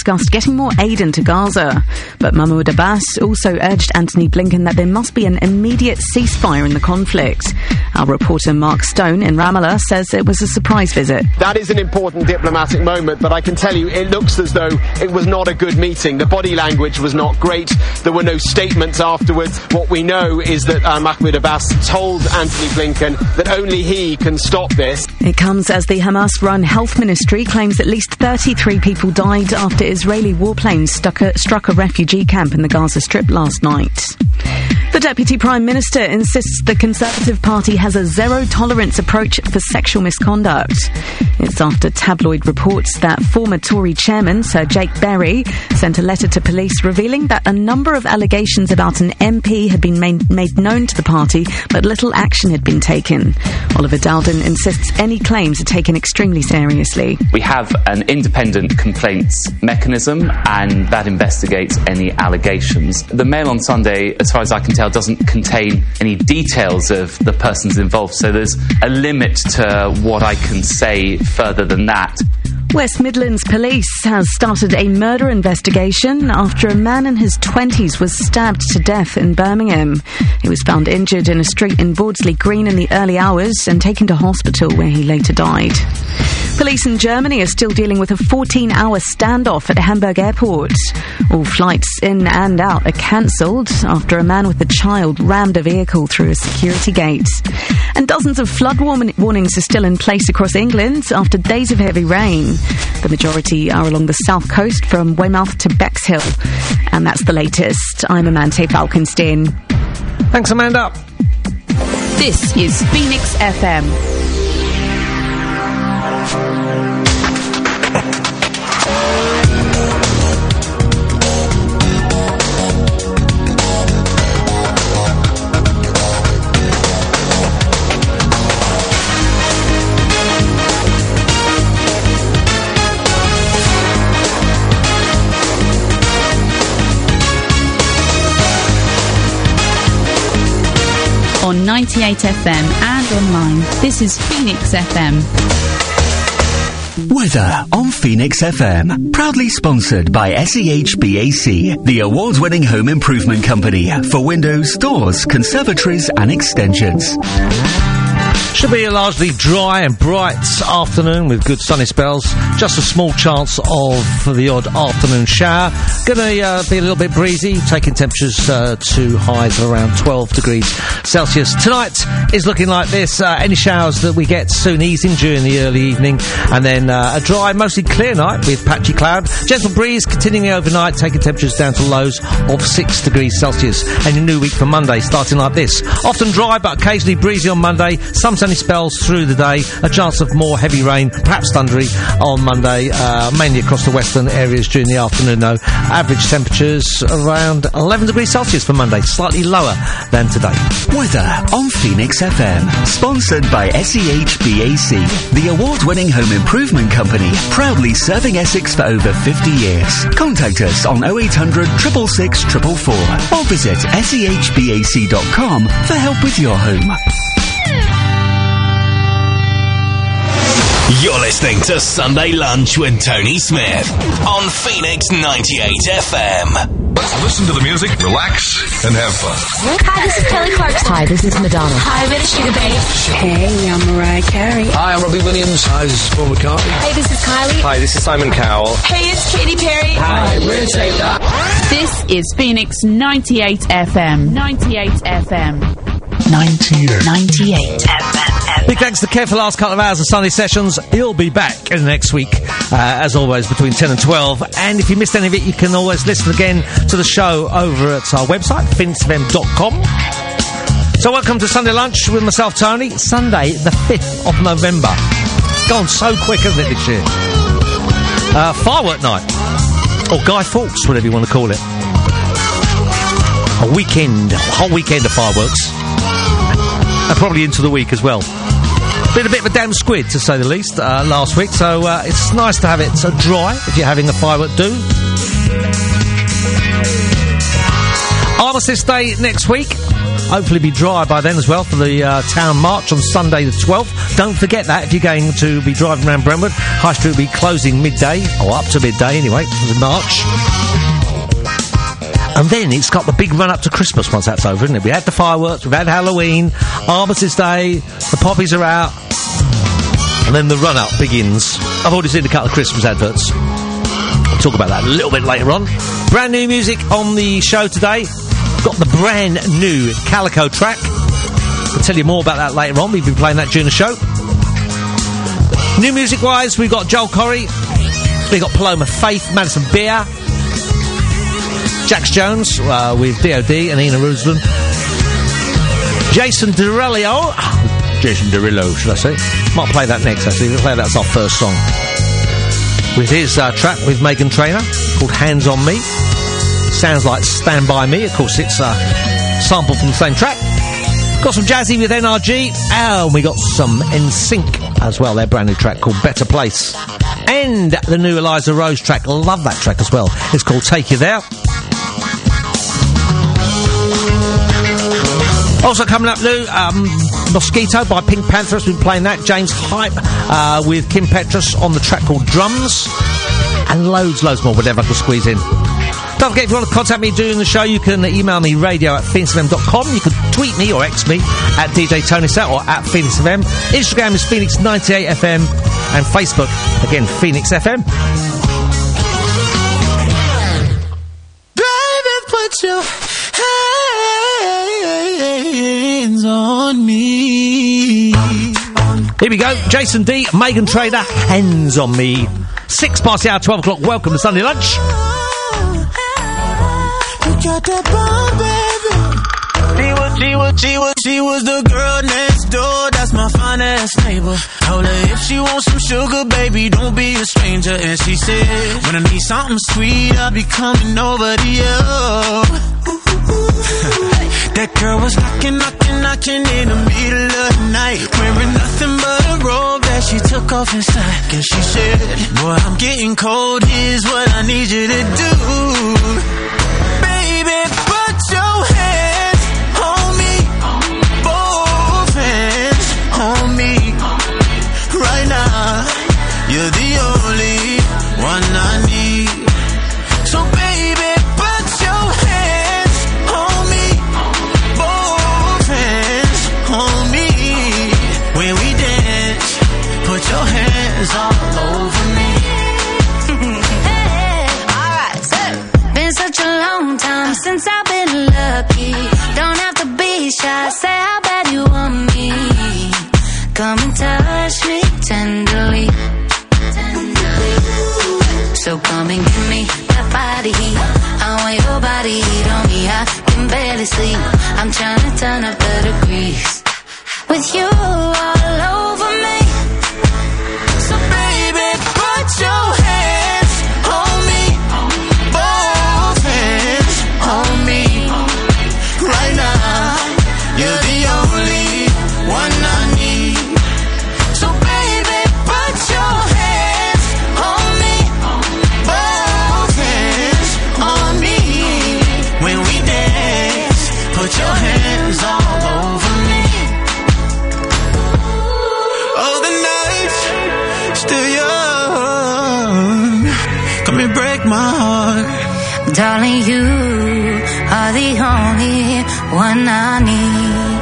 discussed getting more aid into Gaza. But Mahmoud Abbas also urged Anthony Blinken that there must be an immediate ceasefire in the conflict. Our reporter Mark Stone in Ramallah says it was a surprise visit. That is an important diplomatic moment, but I can tell you it looks as though it was not a good meeting. The body language was not great. There were no statements afterwards. What we know is that Mahmoud Abbas told Anthony Blinken that only he can stop this. It comes as the Hamas-run health ministry claims at least 33 people died after Israeli warplanes struck a refugee camp in the Gaza Strip last night. The Deputy Prime Minister insists the Conservative Party has a zero-tolerance approach for sexual misconduct. It's after tabloid reports that former Tory chairman Sir Jake Berry sent a letter to police revealing that a number of allegations about an MP had been made known to the party, but little action had been taken. Oliver Dowden insists any claims are taken extremely seriously. We have an independent complaints mechanism, and that investigates any allegations. The Mail on Sunday, as far as I can tell, doesn't contain any details of the persons involved, so there's a limit to what I can say further than that. West Midlands Police has started a murder investigation after a man in his 20s was stabbed to death in Birmingham. He was found injured in a street in Bordsley Green in the early hours and taken to hospital where he later died. Police in Germany are still dealing with a 14-hour standoff at Hamburg Airport. All flights in and out are cancelled after a man with a child rammed a vehicle through a security gate. And dozens of flood warnings are still in place across England after days of heavy rain. The majority are along the south coast from Weymouth to Bexhill. And that's the latest. I'm Amante Falkenstein. Thanks, Amanda. This is Phoenix FM. On 98 FM and online, this is Phoenix FM. Weather on Phoenix FM. Proudly sponsored by SEHBAC, the award-winning home improvement company for windows, doors, conservatories and extensions. Should be a largely dry and bright afternoon with good sunny spells. Just a small chance of the odd afternoon shower. Gonna be a little bit breezy, taking temperatures to highs of around 12 degrees Celsius. Tonight is looking like this. Any showers that we get soon easing during the early evening. And then a dry, mostly clear night with patchy cloud. Gentle breeze continuing overnight, taking temperatures down to lows of 6 degrees Celsius. And a new week for Monday starting like this. Often dry but occasionally breezy on Monday. Some sunny spells through the day, a chance of more heavy rain, perhaps thundery on Monday, mainly across the western areas during the afternoon though. Average temperatures around 11 degrees Celsius for Monday, slightly lower than today. Weather on Phoenix FM, sponsored by SEHBAC, the award-winning home improvement company, proudly serving Essex for over 50 years. Contact us on 0800 666 444 or visit sehbac.com for help with your home. You're listening to Sunday Lunch with Tony Smith on Phoenix 98 FM. Let's listen to the music, relax, and have fun. Hi, this is Kelly Clarkson. Hi, this is Madonna. Hi, I'm Sugar Babe. Hey, I'm Mariah Carey. Hi, I'm Robbie Williams. Hi, this is Paul McCartney. Hey, this is Kylie. Hi, this is Simon Cowell. Hey, it's Katy Perry. Hi, we're Taylor. This is Phoenix 98 FM. 98 FM. 98 FM. Big thanks to Kev for the last couple of hours of Sunday sessions. He'll be back in the next week, as always, between 10 and 12. And if you missed any of it, you can always listen again to the show over at our website, phoenixfm.com. So welcome to Sunday Lunch with myself, Tony. Sunday, the 5th of November. It's gone so quick, hasn't it, this year? Firework night. Or Guy Fawkes, whatever you want to call it. A weekend, a whole weekend of fireworks. And probably into the week as well. Been a bit of a damn squid, to say the least, last week, so it's nice to have it dry if you're having a firework do. Armistice Day next week. Hopefully be dry by then as well for the town march on Sunday the 12th. Don't forget that if you're going to be driving around Brentwood. High Street will be closing midday, or up to midday anyway, for the march. And then it's got the big run-up to Christmas once that's over, isn't it? We had the fireworks, we've had Halloween, Armistice Day, the poppies are out, and then the run-up begins. I've already seen a couple of Christmas adverts. We'll talk about that a little bit later on. Brand new music on the show today. Got the brand new Calico track. I'll tell you more about that later on. We've been playing that during the show. New music-wise, we've got Joel Corry, we've got Paloma Faith, Madison Beer, Jax Jones with D.O.D. and Ina Ruslan. Jason Derulo, should I say? Might play that next, actually. We'll play that as our first song. With his track with Meghan Trainor called Hands on Me. Sounds like Stand By Me. Of course, it's a sample from the same track. Got some jazzy with NRG. And we got some NSYNC as well. Their brand new track called Better Place. And the new Eliza Rose track. Love that track as well. It's called Take You There. Also coming up new, Mosquito by Pink Panther. We've been playing that. James Hype with Kim Petras on the track called Drums. And loads more, whatever I can squeeze in. Don't forget, if you want to contact me during the show, you can email me radio@phoenixfm.com. You can tweet me or X me at DJ Tony Set or at Phoenix FM. Instagram is Phoenix98FM. And Facebook, again, Phoenix FM. Baby, put your hands on me. Here we go. Jason D, Meghan Trainor, Hands on Me. 6 past the hour, 12 o'clock. Welcome to Sunday Lunch. You got that bomb, baby. She was the girl next door. That's my fine-ass neighbor. Told her if she wants some sugar, baby, don't be a stranger. And she said, when I need something sweet, I'll be coming over to you. That girl was knocking in the middle of the night, wearing nothing but a robe that she took off inside. And she said, boy, I'm getting cold, here's what I need you to do. Baby, put your hands on me, both hands on me. Right now, you're the only one I need. So baby, put your hands on me, both hands on me. When we dance, put your hands all over me. Hey, alright, so been such a long time since I've been lucky. Don't have to be shy, say how bad you want me. Come and touch me tenderly. So come and give me that body heat. I want your body heat on me. I can barely sleep. I'm trying to turn up the degrees with you all over me. So baby, put your hands on me, both hands on me. Right now, you're the only one I need. So baby, put your hands on me, both hands on me. When we dance, put your hands all over me. Oh, the night's still young. Come and break my heart. Darling, you are the only one I need.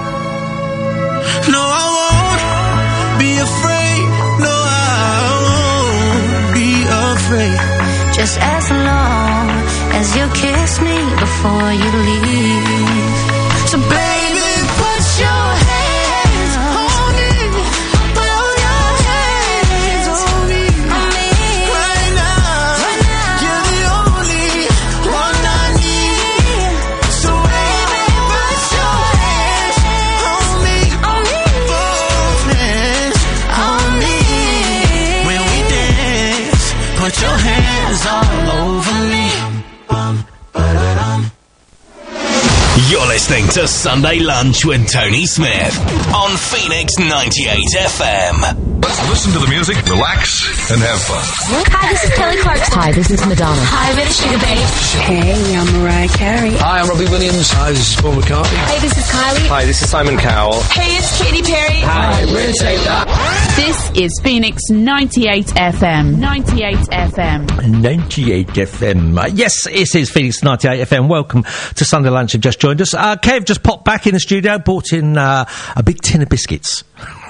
No, I won't be afraid. No, I won't be afraid. Just as long as you kiss me before you leave. So baby, put your hands on me. Put your hands on me. Right now, you're the only one I need. So baby, put your hands on me. Both hands on me. When we dance, put your hands all over me. You're listening to Sunday Lunch with Tony Smith on Phoenix 98 FM. Let's listen to the music, relax, and have fun. Hi, this is Kelly Clarkson. Hi, this is Madonna. Hi, I'm Sugar Babe. Hey, I'm Mariah Carey. Hi, I'm Robbie Williams. Hi, this is Paul McCartney. Hey, this is Kylie. Hi, this is Simon Cowell. Hey, it's Katy Perry. Hi, we're Taylor. This is Phoenix 98 FM. 98 FM. 98 FM. Yes, it is Phoenix 98 FM. Welcome to Sunday Lunch. Have just joined us. Kev just popped back in the studio, brought in a big tin of biscuits.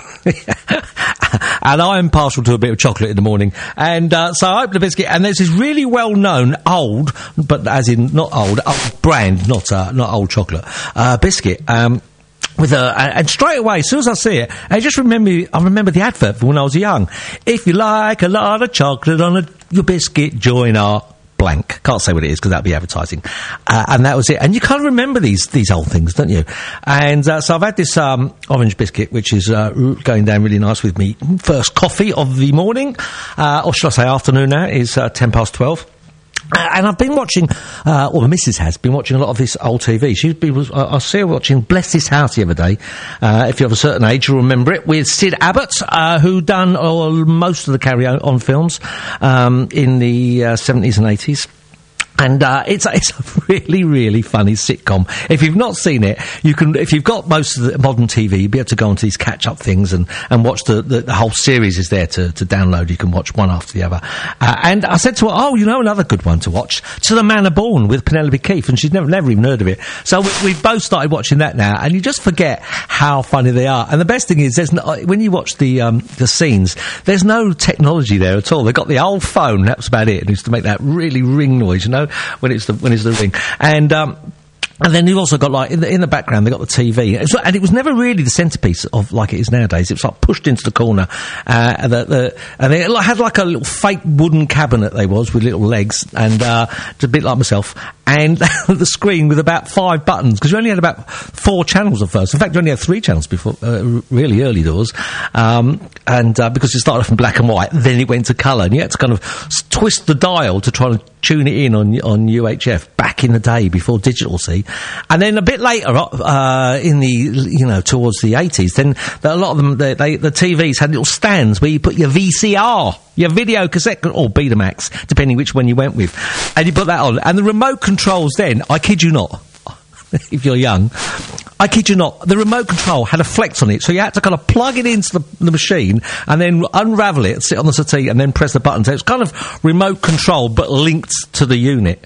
And I'm partial to a bit of chocolate in the morning. And so I opened the biscuit, and there's this really well-known old, but as in not old brand, not old chocolate, biscuit. With and straight away, as soon as I see it, I remember the advert from when I was young. If you like a lot of chocolate on your biscuit, join our blank. Can't say what it is because that'd be advertising. And that was it. And you kind of remember these old things, don't you? And so I've had this orange biscuit, which is going down really nice with me first coffee of the morning, or should I say afternoon now, is 12:10. And I've been watching, or the missus has been watching a lot of this old TV. I see her watching Bless This House the other day. If you're of a certain age, you'll remember it, with Sid Abbott, who done most of the Carry On films in the 70s and 80s. And it's a really, really funny sitcom. If you've not seen it, you can. If you've got most of the modern TV, you'll be able to go onto these catch-up things and watch the whole series is there to download. You can watch one after the other. And I said to her, "Oh, you know another good one to watch? To the Manor Born with Penelope Keith," and she'd never even heard of it. So we've both started watching that now, and you just forget how funny they are. And the best thing is, when you watch the scenes, there's no technology there at all. They've got the old phone. That was about it. And it used to make that really ring noise, you know. When it's the ring, and then you've also got, like, in the background, they've got the TV. And it was never really the centrepiece of like it is nowadays. It was like pushed into the corner. And it had like a little fake wooden cabinet, with little legs, and just a bit like myself. And the screen with about 5 buttons, because you only had about 4 channels at first. In fact, you only had 3 channels before, really early doors. Because it started off in black and white, then it went to colour, and you had to kind of twist the dial to try and tune it in on UHF back in the day before digital, see. And then a bit later, in the, towards the 80s, then a lot of them, the TVs had little stands where you put your VCR, your video cassette, or Betamax, depending which one you went with, and you put that on. And the remote controls then, I kid you not, if you're young, I kid you not, the remote control had a flex on it, so you had to kind of plug it into the machine and then unravel it, sit on the settee, and then press the button. So it's kind of remote control, but linked to the unit.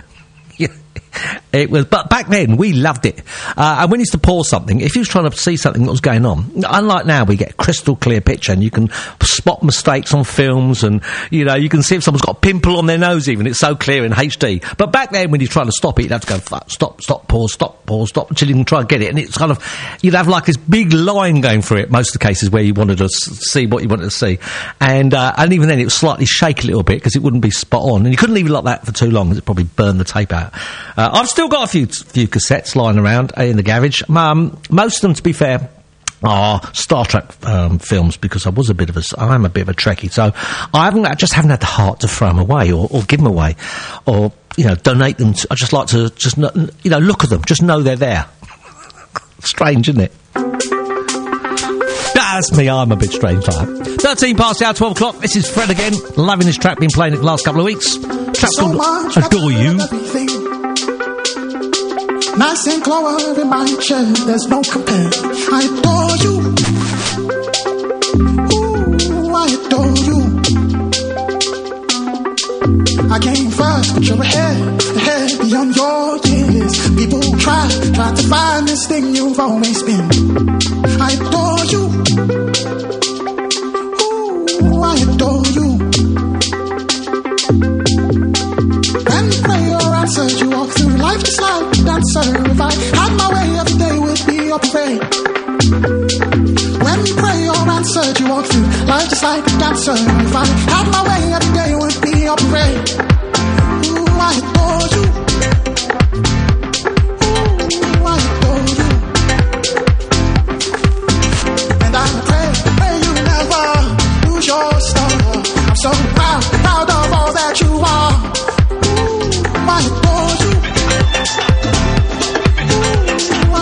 It was, but back then we loved it. And when you used to pause something, if you was trying to see something that was going on, unlike now, we get a crystal clear picture and you can spot mistakes on films, and you can see if someone's got a pimple on their nose. Even it's so clear in HD. But back then, when you're trying to stop it, you'd have to go stop, pause, until you can try and get it. And it's kind of, you'd have like this big line going through it. Most of the cases where you wanted to see what you wanted to see, and even then it would slightly shake a little bit because it wouldn't be spot on, and you couldn't leave it like that for too long. It'd probably burn the tape out. I've still got a few cassettes lying around in the garage. Most of them, to be fair, are Star Trek films, because I'm a bit of a Trekkie, so I just haven't had the heart to throw them away or give them away, or donate them. I just like to look at them, just know they're there. Strange, isn't it? That's me, I'm a bit strange like that. 13 past the hour, 12 o'clock. This is Fred again. Loving this track, been playing it the last couple of weeks. Track's called Adore You. Nice and glow in my chair, there's no compare. I adore you. Ooh, I adore you. I came first, but you're ahead beyond your years. People try to find this thing you've always been. I adore you. Ooh, I adore you. When you pray or answer, you walk through life just like a dancer. If I had my way, every day would be a parade. When you pray or answer, you walk through life just like a dancer. If I had my way, every day would be a parade. Ooh, I adore you. Ooh, I adore you. And I pray you never lose your star. I'm so proud of all that you are. I adore you.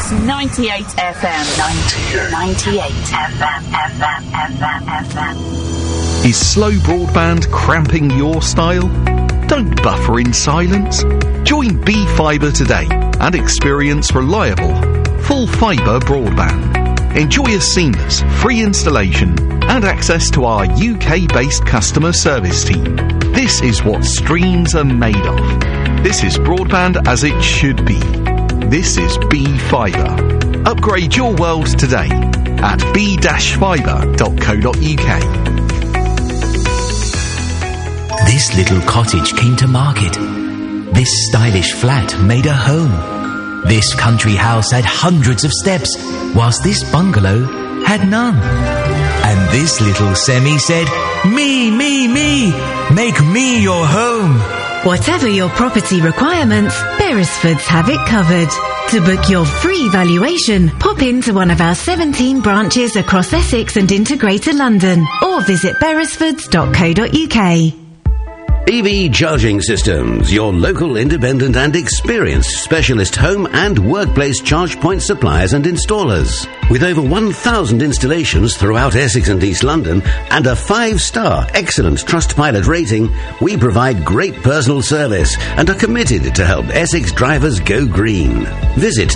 Phoenix 98 FM. 98 FM. Is slow broadband cramping your style? Don't buffer in silence. Join B-Fibre today and experience reliable, full-fibre broadband. Enjoy a seamless, free installation and access to our UK-based customer service team. This is what streams are made of. This is broadband as it should be. This is B-Fibre. Upgrade your world today at b-fibre.co.uk. This little cottage came to market. This stylish flat made a home. This country house had hundreds of steps, whilst this bungalow had none. And this little semi said, me, make me your home. Whatever your property requirements, Beresfords have it covered. To book your free valuation, pop into one of our 17 branches across Essex and into Greater London, or visit beresfords.co.uk. EV Charging Systems, your local independent and experienced specialist home and workplace charge point suppliers and installers. With over 1,000 installations throughout Essex and East London and a 5-star excellent Trustpilot rating, we provide great personal service and are committed to help Essex drivers go green. Visit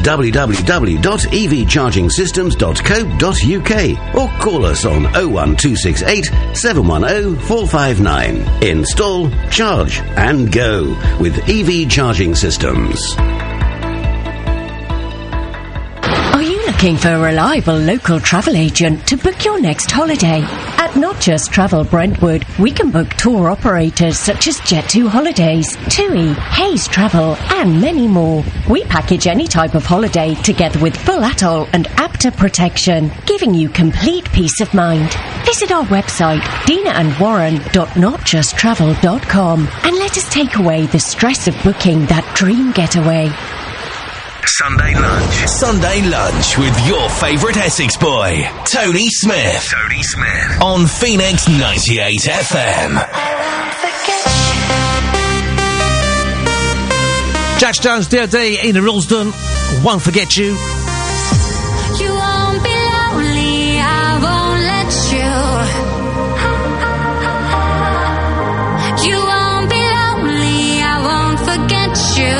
www.evchargingsystems.co.uk or call us on 01268 710 459. Install, charge and go with EV Charging Systems. Are you looking for a reliable local travel agent to book your next holiday? At Not Just Travel Brentwood, we can book tour operators such as Jet2 Holidays, TUI, Hayes Travel, and many more. We package any type of holiday together with full atoll and APTA protection, giving you complete peace of mind. Visit our website, dinaandwarren.notjusttravel.com, and let us take away the stress of booking that dream getaway. Sunday lunch with your favourite Essex boy, Tony Smith. On Phoenix 98 FM. Jax Jones, D.O.D. Ina Ralston, Won't Forget You. You won't be lonely, I won't let you. You won't be lonely, I won't forget you.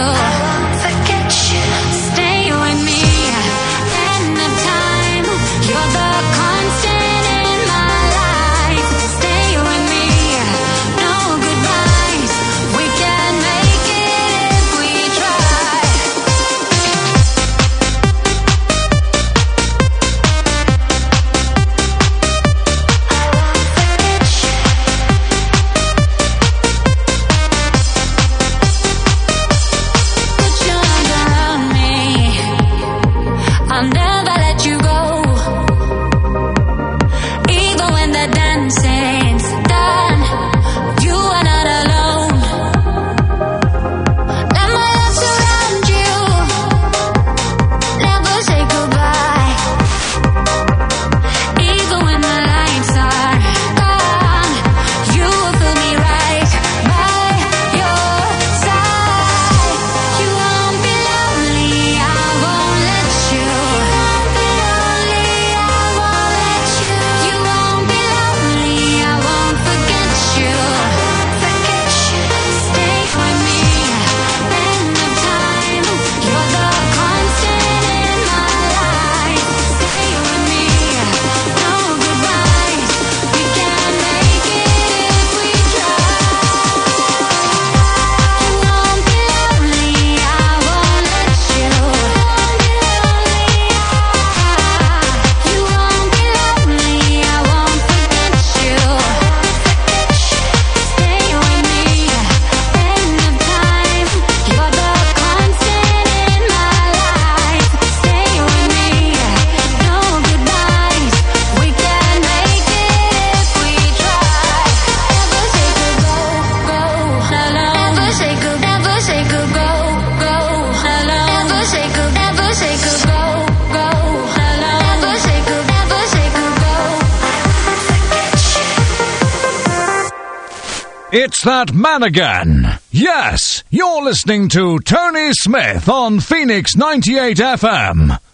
It's that man again. Yes, you're listening to Tony Smith on Phoenix 98 FM.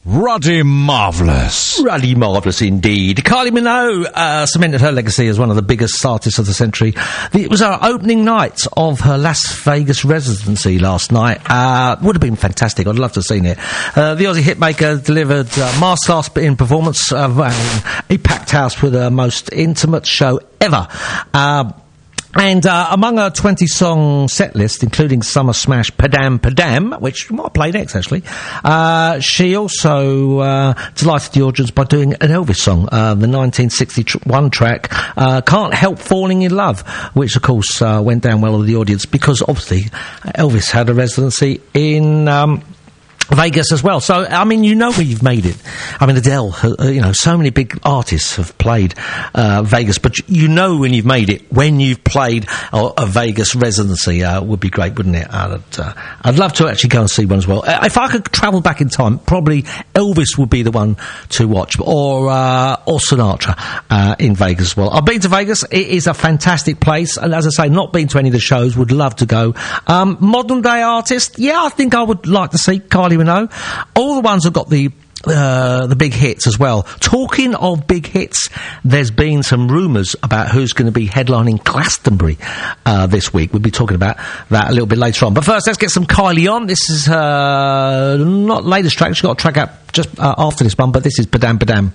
Ruddy Marvellous. Ruddy Marvellous indeed. Kylie Minogue cemented her legacy as one of the biggest artists of the century. It was her opening night of her Las Vegas residency last night. Would have been fantastic. I'd love to have seen it. The Aussie hitmaker delivered masterclass in performance, a packed house with her most intimate show ever. And among her 20-song set list, including summer smash Padam Padam, which we might play next, actually, she also delighted the audience by doing an Elvis song, the 1961 track, Can't Help Falling in Love, which, of course, went down well with the audience, because, obviously, Elvis had a residency in Vegas as well. So, I mean, you know where you've made it. I mean, Adele, so many big artists have played Vegas, but you know when you've made it, when you've played a Vegas residency, would be great, wouldn't it? I'd love to actually go and see one as well. If I could travel back in time, probably Elvis would be the one to watch, or Sinatra in Vegas as well. I've been to Vegas. It is a fantastic place, and as I say, not been to any of the shows, would love to go. Modern day artist, yeah, I think I would like to see Kylie Minogue. All the ones have got the big hits as well. Talking of big hits, there's been some rumours about who's going to be headlining Glastonbury this week. We'll be talking about that a little bit later on. But first, let's get some Kylie on. This is her not latest track. She's got a track out just after this one, but this is Padam Padam.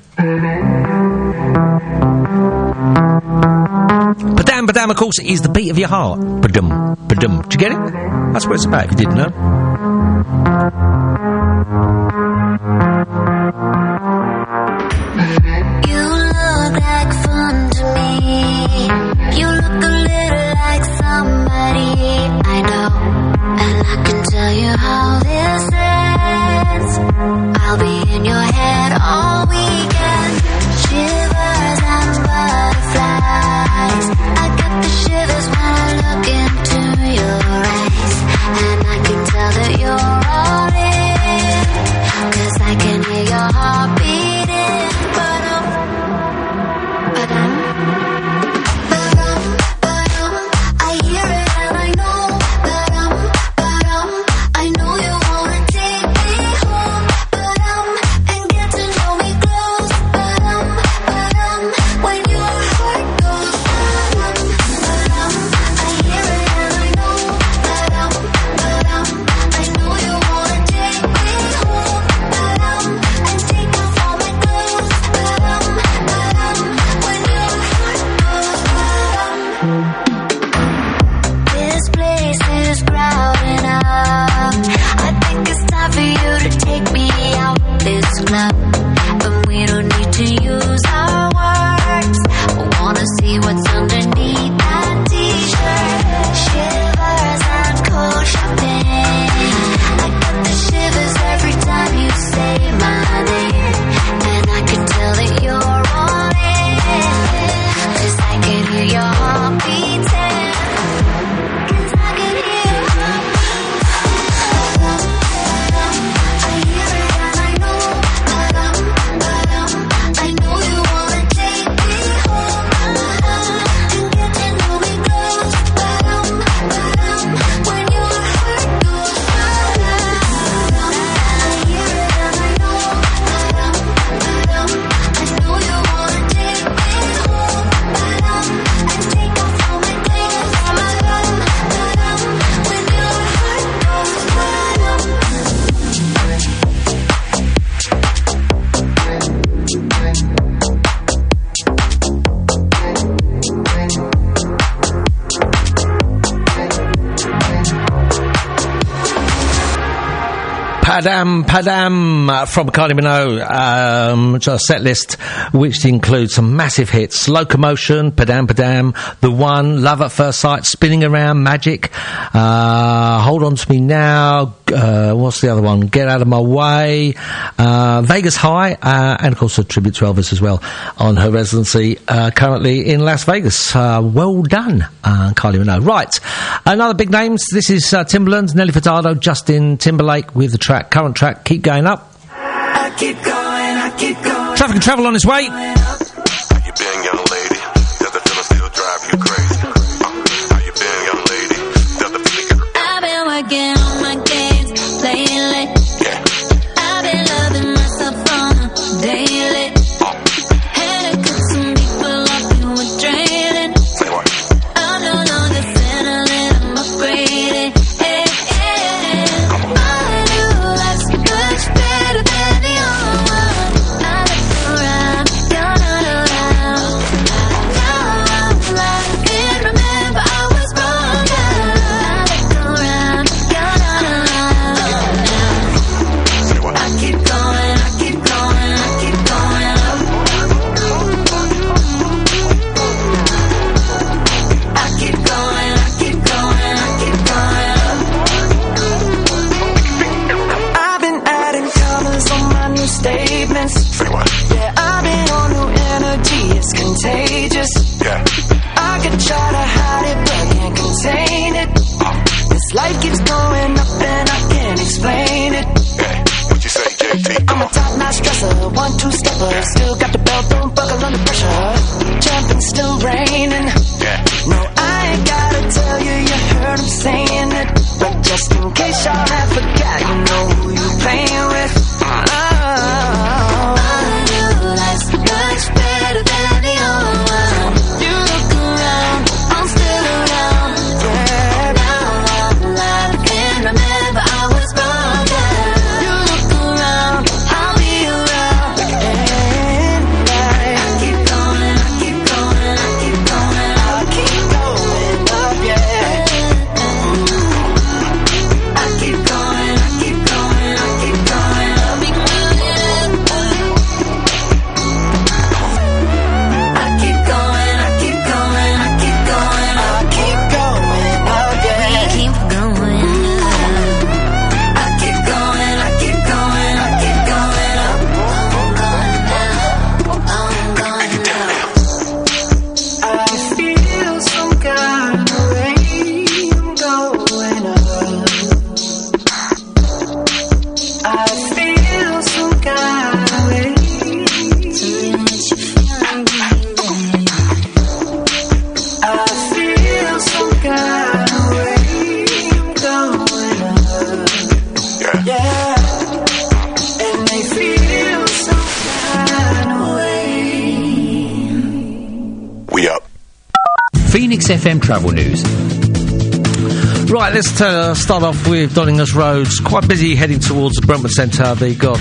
Padam Padam, of course, is the beat of your heart. Padum, padum. Do you get it? That's what it's about, if you didn't know. You look like fun to me. You look a little like somebody I know, and I can tell you how this ends. I'll be in your head all weekend. Shivers and butterflies. I get the shivers when I look into your eyes, and I can tell that you're all in, 'cause I can hear your heart beating. I hear it and I know. I know you wanna take me home. And get to know me close. When your heart goes. I hear it and I know. I know you wanna take me home. And take off all my clothes. When your heart goes. This place is crowded up. I think it's time for you to take me out this club. But we don't need to use our words. I wanna see what's underneath that t-shirt. Shivers and cold shopping. I get the shivers every time you say my name, and I can tell that you're on it, 'cause I can hear your heart beating. 'Cause I can hear your heart. I hear it and I know. I know you wanna take me home. And get to know me close. When your heart goes. I hear it and I know. I know you wanna take me home. And take off all my clothes. When your heart goes. Padam Padam from Kylie Minogue, a set list which includes some massive hits: Locomotion, Padam Padam, The One, Love at First Sight, Spinning Around, Magic, Hold On To Me Now, what's the other one? Get Out of My Way, Vegas High, and of course a tribute to Elvis as well on her residency currently in Las Vegas. Well done, Kylie Minogue. Right, another big names. This is Timbaland, Nelly Furtado, Justin Timberlake with the current track, Keep Going Up. I keep going, I keep going. Traffic and Travel on its way. You been, young lady? Does the feeling still drive you crazy? How you been, young lady? Does the feeling I've been working on my games lately. I've been loving myself treatments. Say what? Yeah, I've been on new energy, it's contagious. Yeah. I could try to hide it, but can't contain it. This life keeps going up and I can't explain it. Yeah. What you say, JT? I'm a top-notch dresser, 1-2-stepper. Still got the belt, don't buckle under pressure. Jumping, still raining. Yeah. No, I ain't gotta tell you, you heard him saying it. But just in case y'all have forgot, you know who you playing with. Life's much better than the old one. You look around, I'm still around. Yeah, now I'm alive and remember I was born. Yeah. You look around, I'll be around. And I keep going, I keep going, I keep going, I keep going up, yeah. I keep going, I keep going, I keep going, I'll be going. I keep going, I keep going, I keep going, I keep going up, yeah. We keep going up. I keep going, I keep going, I keep going up. I'm going up. I feel some kind of way. I'm going up. I feel some kind of way. Tell me what you feel, baby. I feel some kind of way. I'm going up. Yeah. And they feel some kind of way. We up. Phoenix FM Travel News. Right, let's start off with Donninghurst Roads. Quite busy heading towards the Brentwood Centre. They got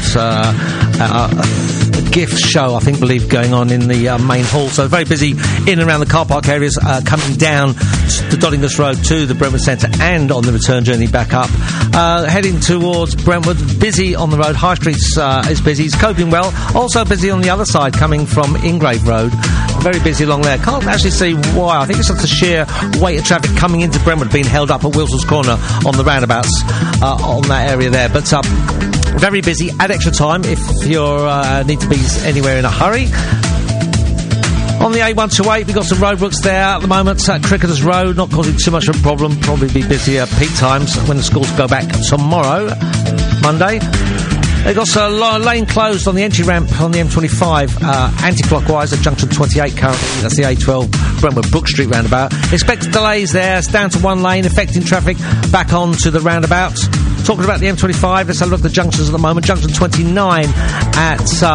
a gift show, I believe, going on in the main hall. So very busy in and around the car park areas, coming down the Donninghurst Road to the Brentwood Centre and on the return journey back up. Heading towards Brentwood, busy on the road. High Street's is busy. It's coping well. Also busy on the other side, coming from Ingrave Road. Very busy along there. Can't actually see why. I think it's just the sheer weight of traffic coming into Brentwood being held up at Wilson's Corner on the roundabouts on that area there. But very busy. Add extra time if you need to be anywhere in a hurry. On the A128, we've got some roadworks there at the moment at Cricketers Road, not causing too much of a problem. Probably be busy at peak times when the schools go back tomorrow, Monday. They've got a lane closed on the entry ramp on the M25, anti-clockwise at junction 28 currently. That's the A12 Brentwood Brook Street roundabout. Expect delays there. It's down to one lane, affecting traffic back onto the roundabout. Talking about the M25, let's have a look at the junctions at the moment. Junction 29 at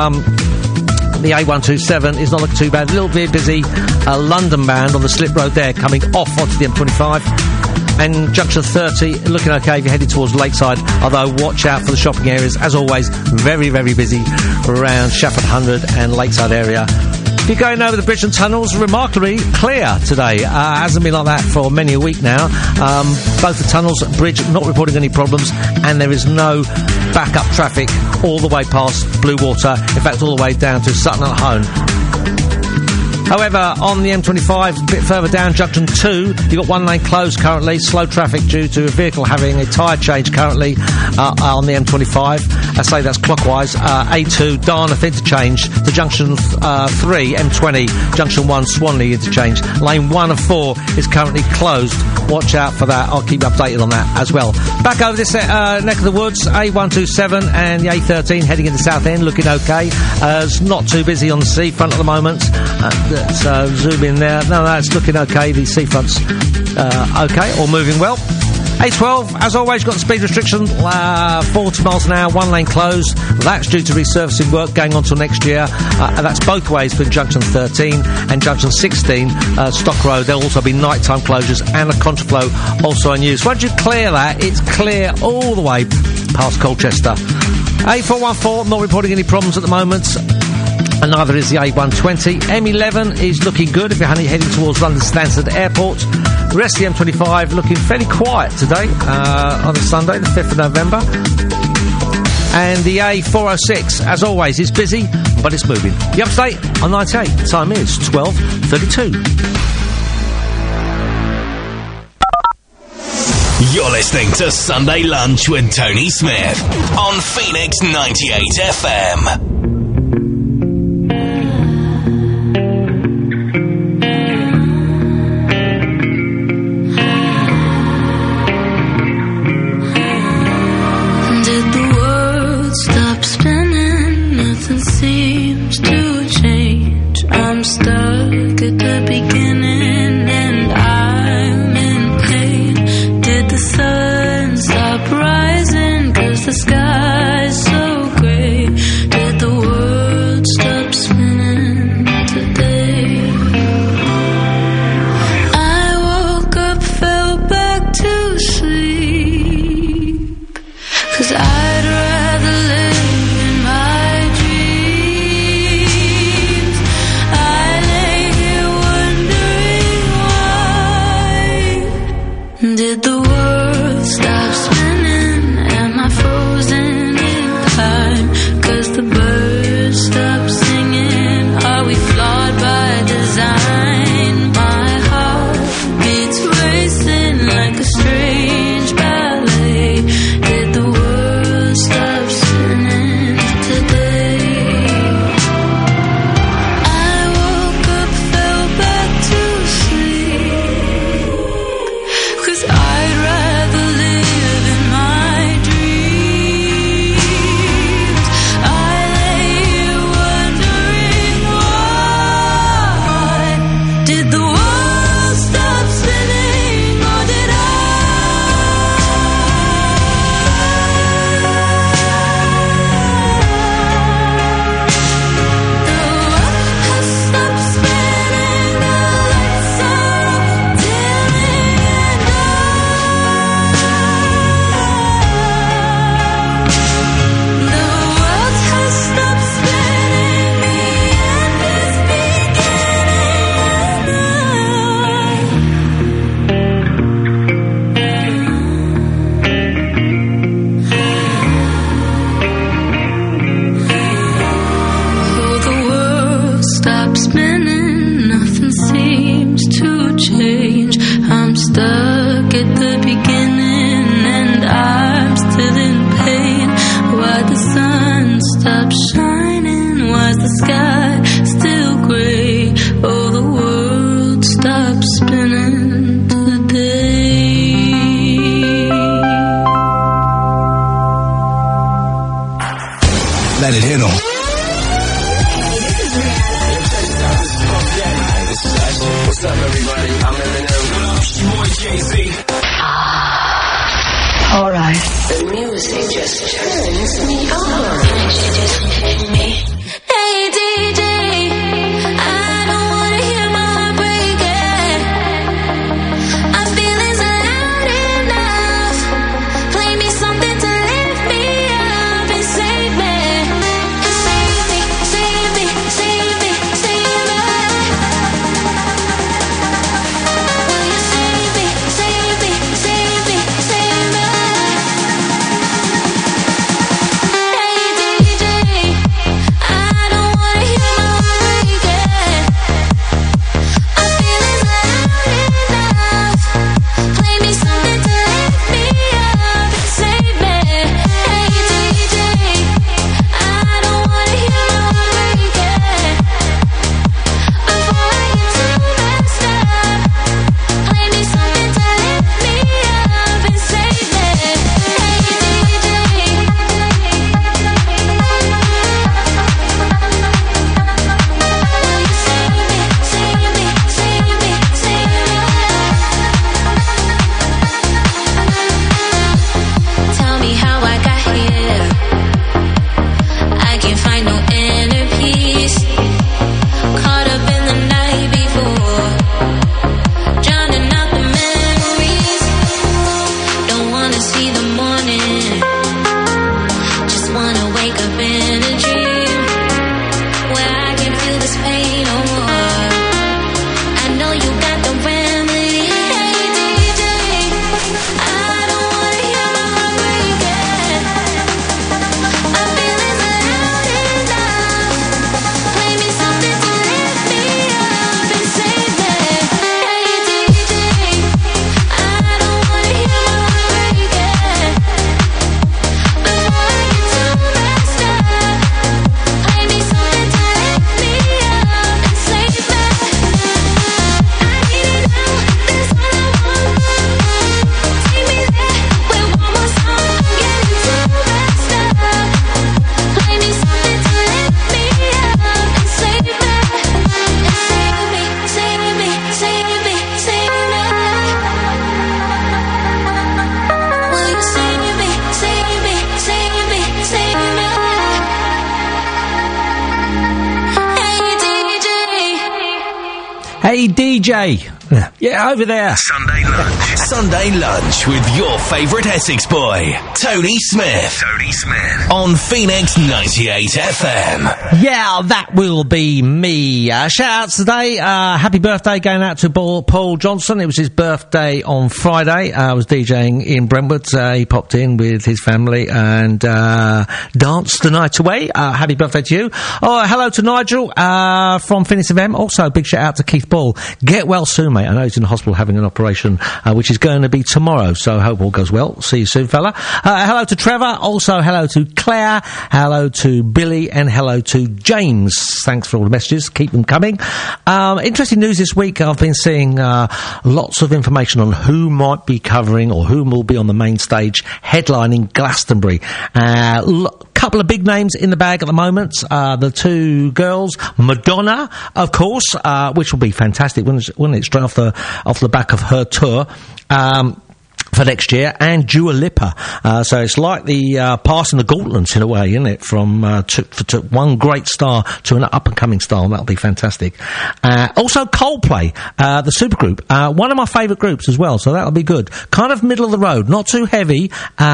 the A127 is not looking too bad. A little bit busy. London bound on the slip road there, coming off onto the M25. And junction 30 looking okay if you're heading towards Lakeside, although watch out for the shopping areas. As always, very, very busy around Shafford 100 and Lakeside area. If you're going over the bridge and tunnels, remarkably clear today. Hasn't been like that for many a week now. Both the tunnels, bridge, not reporting any problems, and there is no backup traffic all the way past Blue Water. In fact, all the way down to Sutton at Hone. However, on the M25, a bit further down, junction 2, you've got one lane closed currently, slow traffic due to a vehicle having a tyre change currently on the M25. I say that's clockwise. A2, Dartmouth interchange to junction 3, M20, junction 1, Swanley interchange. Lane 1 of 4 is currently closed. Watch out for that. I'll keep you updated on that as well. Back over this neck of the woods, A127 and the A13 heading into Southend, looking okay. It's not too busy on the seafront at the moment. So zoom in there. No, it's looking okay. The seafront's okay, or moving well. A12, as always, got the speed restriction, 40 miles an hour, one lane closed. That's due to resurfacing work going on till next year. And that's both ways for junction 13 and junction 16, Stock Road. There'll also be nighttime closures and a contraflow also in use. Once you clear that, it's clear all the way past Colchester. A414, not reporting any problems at the moment. And neither is the A120. M11 is looking good if you're heading towards London Stansted Airport. The rest of the M25 looking fairly quiet today, on a Sunday, the 5th of November. And the A406, as always, is busy, but it's moving. The update on 98. The time is 12:32. You're listening to Sunday Lunch with Tony Smith on Phoenix 98 FM. nothing seems to change. I'm stuck at the beginning and I'm in pain. Did the sun stop rising? 'Cause the sky's so gray. Did the world stop spinning today? I woke up, fell back to sleep. 'Cause I'd rather live in my dreams. I lay here wondering why. Did the world stop spinning? Am I frozen in time? 'Cause the birds stop singing. Are we flawed by design? My heart beats racing like a strange ballet. Did the world stop spinning today? I woke up, fell back to sleep. 'Cause I'd rather live in my dreams. I lay here wondering why. Did the world stop spinning or did I? The world has stopped spinning, the lights are dimming and the world has stopped spinning, the end is oh, the world stops spinning, nothing seems to change. I'm stuck at the beginning and I'm still in pain. Why the sun stops shining? Why's the sky still grey? Oh, the world stops spinning today. Let it hit 'em. What's up, everybody? I'm Eminem. It's your boy Jay-Z. Alright. The music just turns me on. Hey DJ, I don't wanna hear my heart breaking. I'm feeling so loud enough. Play me something to lift me up and save me. Save me, save me, save me, save me. Will you save me, save me, save me, save me? Hey DJ. Hey, DJ. Yeah, over there. Sunday lunch. Sunday lunch with your favourite Essex boy, Tony Smith. Tony Smith. On Phoenix 98 FM. Yeah, that will be me. Shout outs today. Happy birthday going out to Paul Johnson. It was his birthday on Friday. I was DJing in Brentwood. He popped in with his family and danced the night away. Happy birthday to you. Oh, hello to Nigel from Phoenix FM. Also, big shout out to Keith Ball. Get well soon, mate. I know he's in the hospital having an operation, which is going to be tomorrow, so hope all goes well. See you soon, fella. Hello to Trevor. Also, hello to Claire. Hello to Billy, and hello to James. Thanks for all the messages. Keep them coming. Interesting news this week. I've been seeing lots of information on who might be covering or who will be on the main stage headlining Glastonbury. Couple of big names in the bag at the moment. The two girls, Madonna, of course, which will be fantastic when it's straight off the back of her tour. For next year, and Dua Lipa. So it's like the passing the gauntlet in a way, isn't it? From to one great star to an up-and-coming star, and that'll be fantastic. Also Coldplay, the supergroup, one of my favourite groups as well, so that'll be good. Kind of middle of the road, not too heavy,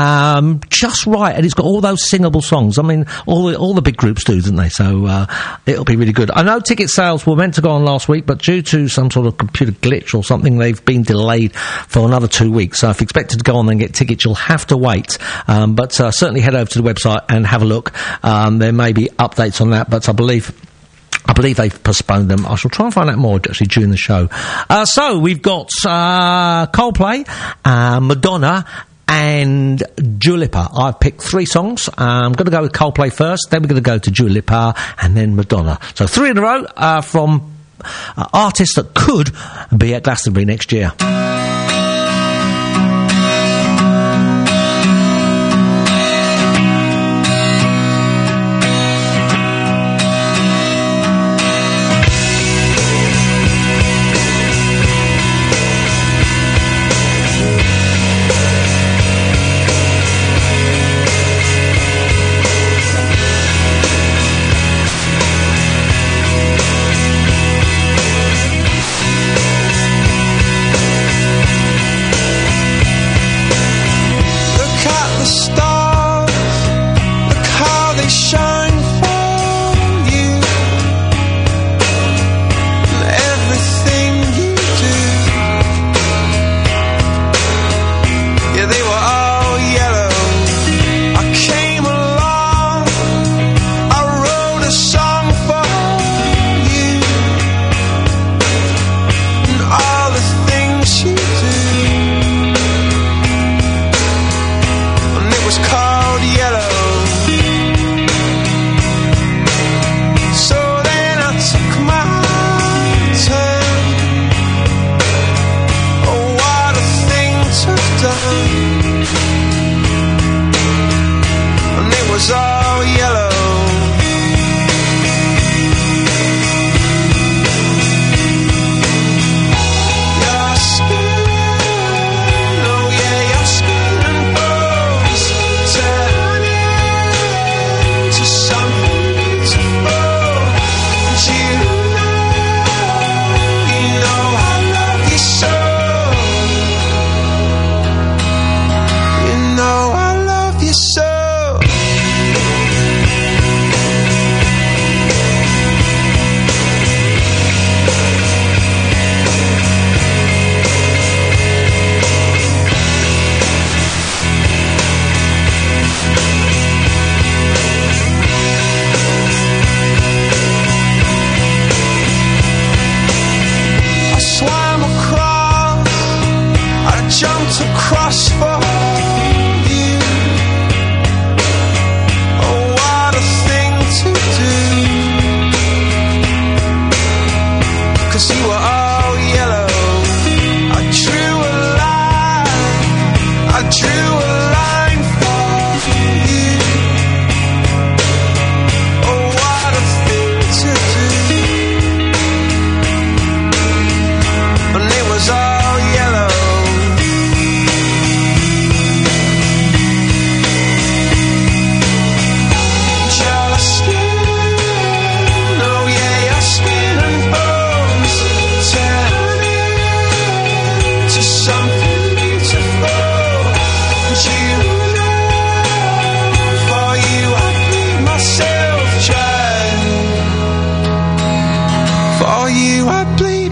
just right, and it's got all those singable songs. I mean, all the big groups do, don't they? So it'll be really good. I know ticket sales were meant to go on last week, but due to some sort of computer glitch or something, they've been delayed for another 2 weeks. So if you expected to go on and get tickets, you'll have to wait. But certainly head over to the website and have a look. There may be updates on that, but I believe they've postponed them. I shall try and find out more actually during the show. So we've got Coldplay, Madonna, and Dua Lipa. I've picked 3 songs. I'm going to go with Coldplay first, then we're going to go to Dua Lipa, and then Madonna. So 3 in a row from artists that could be at Glastonbury next year.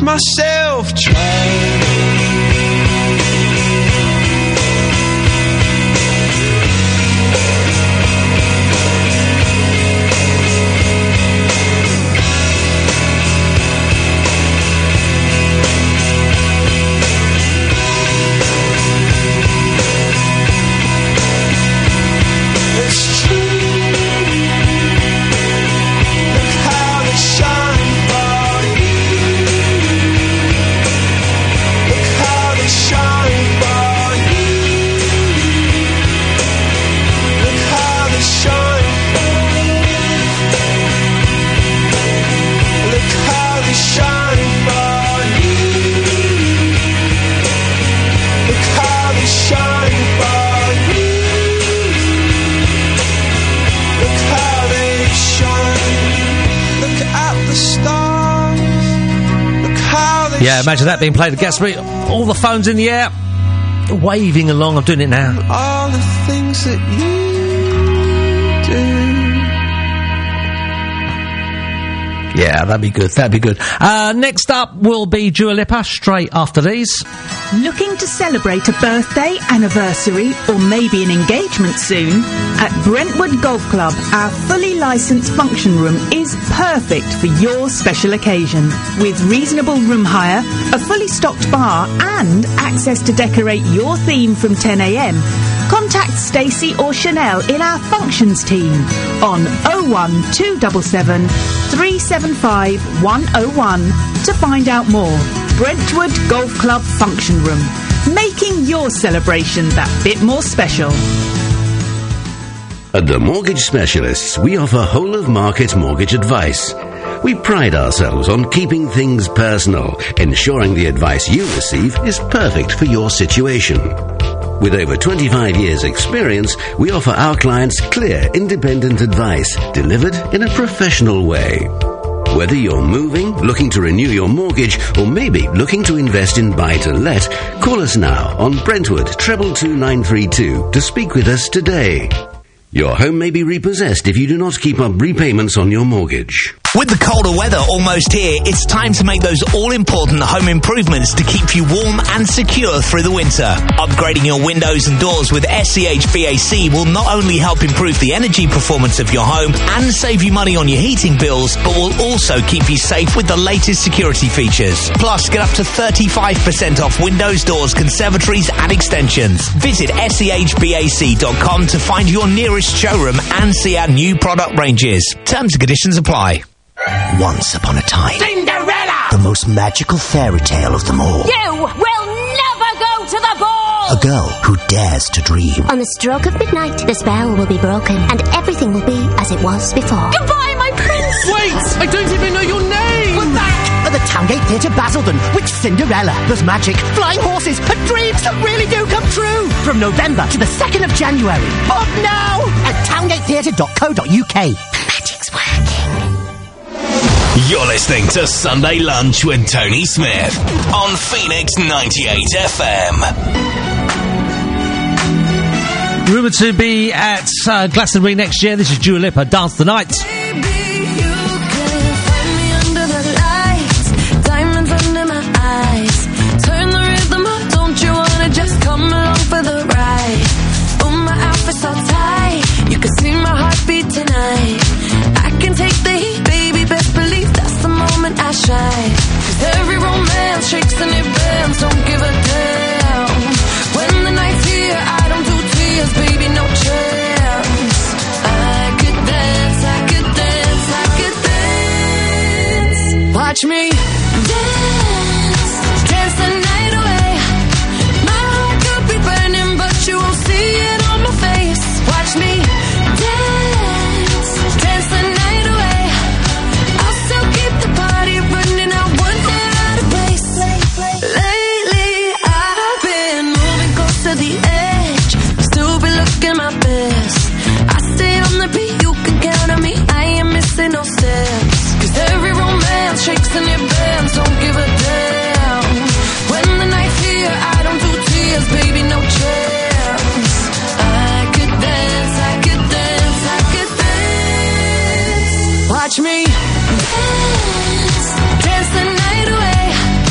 myself trying. Yeah, imagine that being played at Gatsby. All the phones in the air, waving along. I'm doing it now. All the things that you do. Yeah, that'd be good. That'd be good. Next up will be Dua Lipa, straight after these. Looking to celebrate a birthday, anniversary, or maybe an engagement soon? At Brentwood Golf Club, our fully licensed function room is perfect for your special occasion. With reasonable room hire, a fully stocked bar, and access to decorate your theme from 10 a.m, contact Stacey or Chanel in our functions team on 01277 375 101 to find out more. Brentwood Golf Club Function Room, making your celebration that bit more special. At the Mortgage Specialists, we offer whole-of-market mortgage advice. We pride ourselves on keeping things personal, ensuring the advice you receive is perfect for your situation. With over 25 years' experience, we offer our clients clear, independent advice delivered in a professional way. Whether you're moving, looking to renew your mortgage, or maybe looking to invest in buy-to-let, call us now on Brentwood 222-932 to speak with us today. Your home may be repossessed if you do not keep up repayments on your mortgage. With the colder weather almost here, it's time to make those all-important home improvements to keep you warm and secure through the winter. Upgrading your windows and doors with SCHBAC will not only help improve the energy performance of your home and save you money on your heating bills, but will also keep you safe with the latest security features. Plus, get up to 35% off windows, doors, conservatories and extensions. Visit SCHBAC.com to find your nearest showroom and see our new product ranges. Terms and conditions apply. Once upon a time, Cinderella! the most magical fairy tale of them all. You will never go to the ball! A girl who dares to dream. On the stroke of midnight, the spell will be broken, and everything will be as it was before. Goodbye, my prince! Wait! I don't even know your name! We're back at the Towngate Theatre, Basildon, with Cinderella. There's magic, flying horses, and dreams that really do come true. From November to the 2nd of January. Book now at towngatetheatre.co.uk. Magic's working. You're listening to Sunday Lunch with Tony Smith on Phoenix 98 FM. Rumoured to be at Glastonbury next year. This is Dua Lipa, Dance the Night. I shine, 'cause every romance shakes and it bends, don't give a damn. When the night's here, I don't do tears, baby, no chance. I could dance, I could dance, I could dance. Watch me dance, dance the night away. My heart could be burning, but you won't see it on my face. Watch me dance, dance the night away. I'll still keep the party running, I won't get out of place. Lately, I've been moving close to the edge, still be looking my best. I stay on the beat, you can count on me, I ain't missing no steps. 'Cause every romance shakes and it bends, don't give a damn. When the night's here, I don't do tears, baby, no chance. I could dance, I could dance, I could dance. Watch me dance, dance the night away.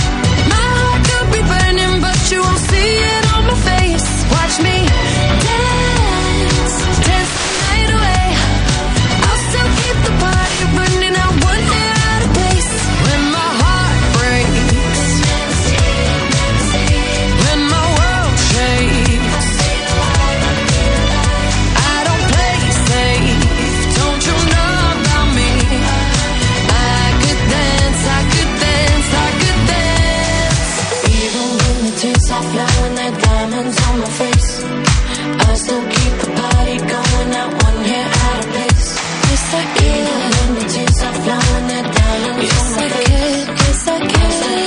slowing it down. Yes, I can. Yes, I can.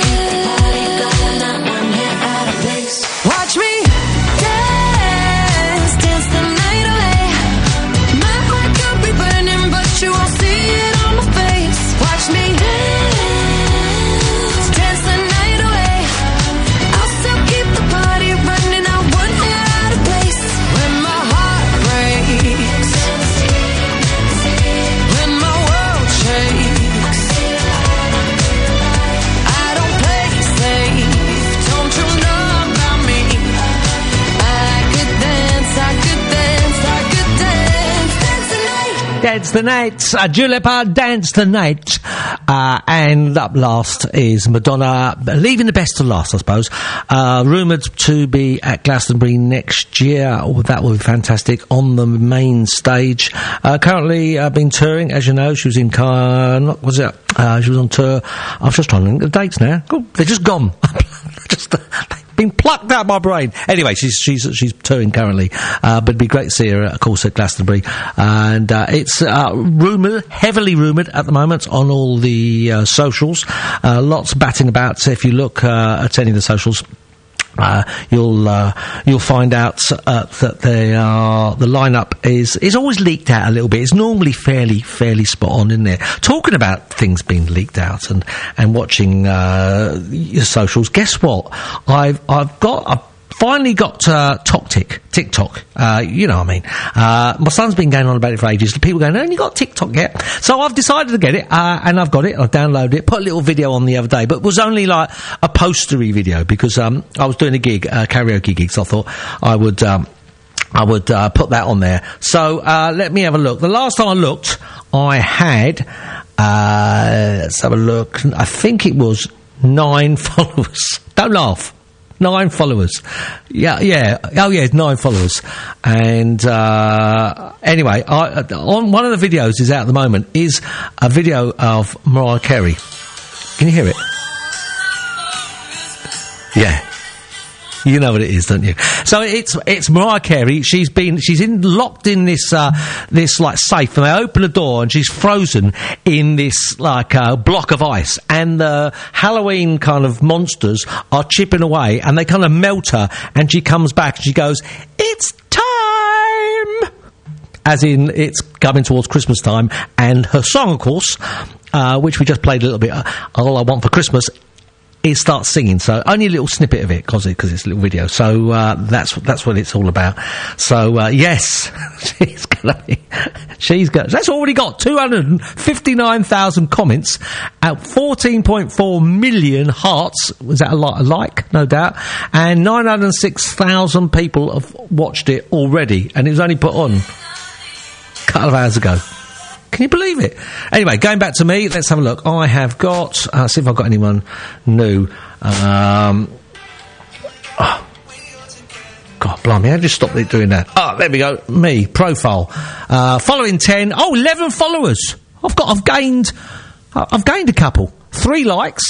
Watch me dance, dance the night away. My heart could be burning, but you won't see it on my face. Watch me dance, dance the night away. I'll still keep the party running. I won't get out of place. When my heart breaks, when my world shakes, I don't play safe. Don't you know? Dance the Night, Julepa, Dance the Night. And up last is Madonna, leaving the best to last, I suppose. Rumoured to be at Glastonbury next year. Oh, that will be fantastic, on the main stage. Currently been touring, as you know. She was in she was on tour. I'm just trying to think of the dates now. Oh, they're just gone. Just been plucked out of my brain. Anyway, she's touring currently, but it'd be great to see her, of course, at Glastonbury. And it's heavily rumoured at the moment on all the socials. Lots batting about. So if you look at any of the socials, you'll find out that the lineup is always leaked out a little bit. It's normally fairly spot on, isn't it? Talking about things being leaked out and watching your socials. Guess what? I've finally got TikTok. You know what I mean. My son's been going on about it for ages. People going, "Oh, you got TikTok yet?" So I've decided to get it, and I've got it. I've downloaded it, put a little video on the other day, but it was only like a postery video because I was doing a gig, karaoke gig, so I thought I would put that on there. So let me have a look. The last time I looked, I had let's have a look. I think it was 9 followers. Don't laugh. 9 followers. Yeah. Oh, yeah, 9 followers. And anyway, on one of the videos is out at the moment is a video of Mariah Carey. Can you hear it? Yeah. You know what it is, don't you? So it's Mariah Carey. She's locked in this like safe, and they open the door and she's frozen in this like block of ice, and the Halloween kind of monsters are chipping away, and they kind of melt her, and she comes back and she goes, "It's time!" As in, it's coming towards Christmas time, and her song, of course, which we just played a little bit, "All I Want for Christmas," it starts singing. So only a little snippet of it because it's a little video. So that's what it's all about. So yes, that's already got 259,000 comments at 14.4 million hearts. Was that a like? No doubt. And 906,000 people have watched it already, and it was only put on a couple of hours ago. Can you believe it? Anyway, going back to me, let's have a look. I have got... see if I've got anyone new. God, blimey, how did you stop it doing that? Oh, there we go. Me, profile. Following 10. Oh, 11 followers. I've gained a couple. 3 likes.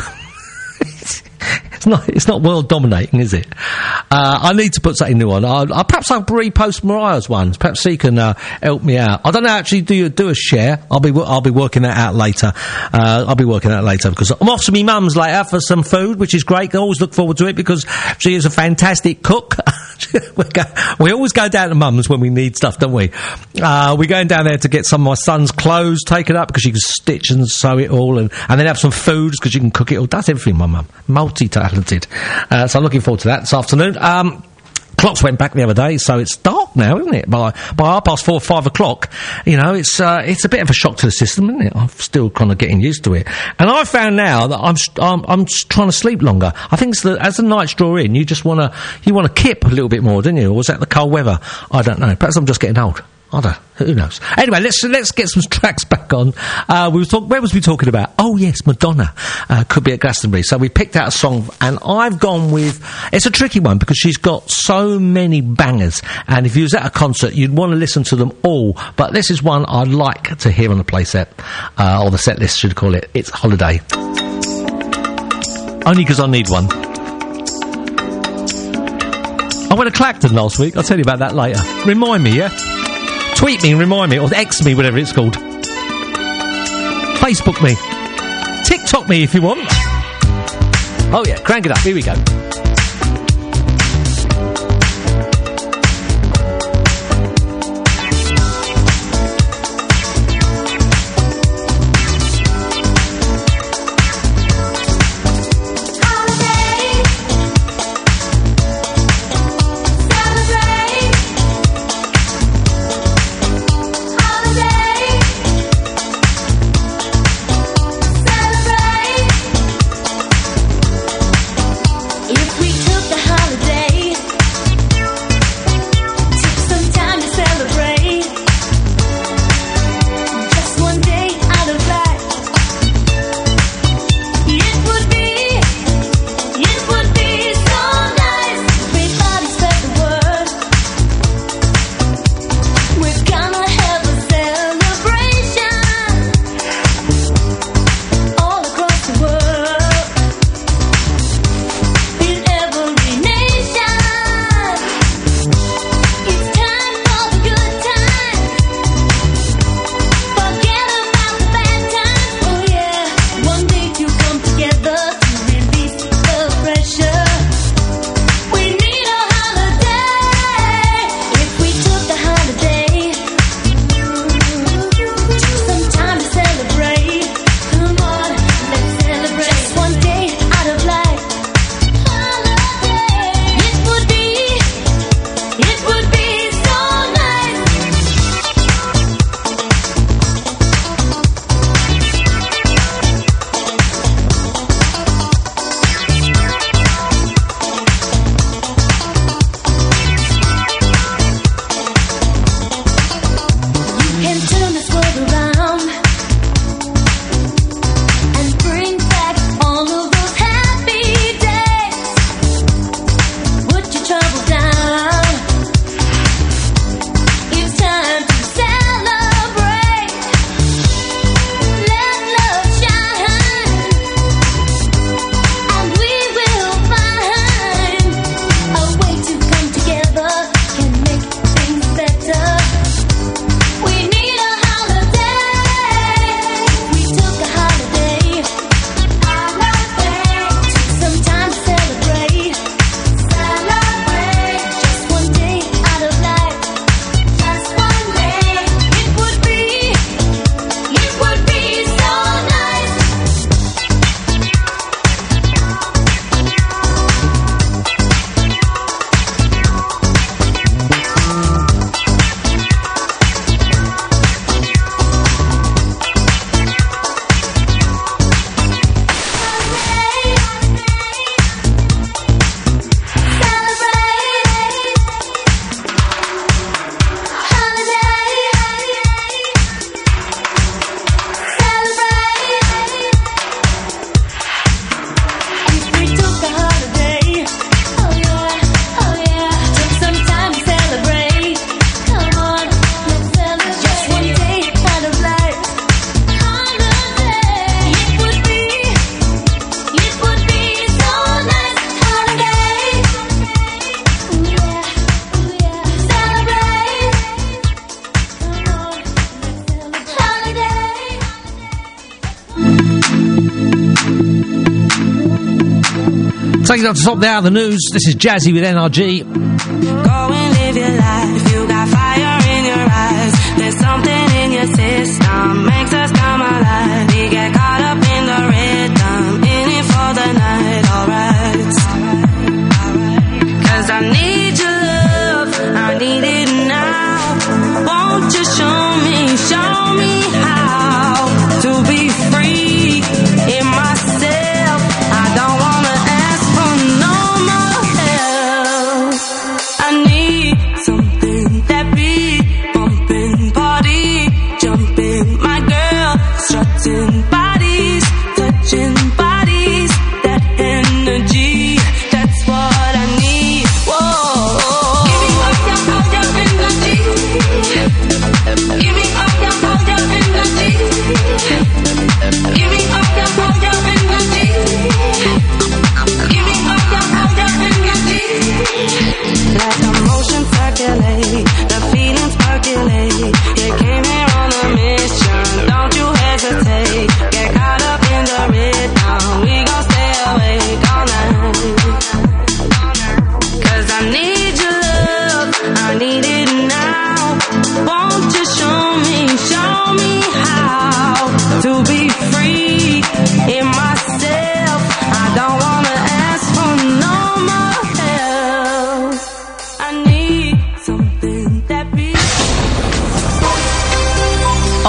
It's not world dominating, is it? I need to put something new on. Perhaps I'll repost Mariah's ones. Perhaps he can help me out. I don't know. Actually, do a share. I'll be working that out later. Because I'm off to my mum's later for some food, which is great. I always look forward to it because she is a fantastic cook. We always go down to mum's when we need stuff, don't we? We're going down there to get some of my son's clothes taken up because she can stitch and sew it all, and then have some food because she can cook it all. Does everything, my mum. Multi-talented. So I'm looking forward to that this afternoon. Clocks went back the other day, so it's dark now, isn't it? By 4:30, 5 o'clock, you know, it's a bit of a shock to the system, isn't it? I'm still kind of getting used to it, and I found now that I'm trying to sleep longer. I think it's as the nights draw in, you want to kip a little bit more, don't you? Or was that the cold weather? I don't know. Perhaps I'm just getting old. I don't. Who knows? Anyway, let's get some tracks back on. Where was we talking about? Oh yes, Madonna could be at Glastonbury. So we picked out a song, and I've gone with. It's a tricky one because she's got so many bangers, and if you was at a concert, you'd want to listen to them all. But this is one I'd like to hear on the play set, or the set list, should call it. It's Holiday. Only because I need one. I went to Clacton last week. I'll tell you about that later. Remind me, yeah. Tweet me and remind me, or X me, whatever it's called. Facebook me. TikTok me if you want. Oh yeah, crank it up. Here we go. Taking up to top now the news. This is Jazzy with NRG. Go and live your life. You got fire in your eyes. There's something in your system makes us come alive. We get caught up in the rhythm, in it for the night, alright. 'Cause I need your love, I need it now. Won't you show me how to be free in myself. I don't wanna ask for no more help. I need something that beat, bumping, party, jumping, my girl, strutting bodies, touching bodies, that energy, that's what I need. Whoa, give me all your energy. Give me all your energy. Give me all your energy. Give me all your energy. Let the motion circulate, the feelings percolate. You came here on a mission, don't you hesitate.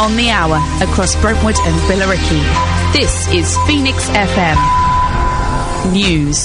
on the hour across Brentwood and Billericay. This is Phoenix FM News.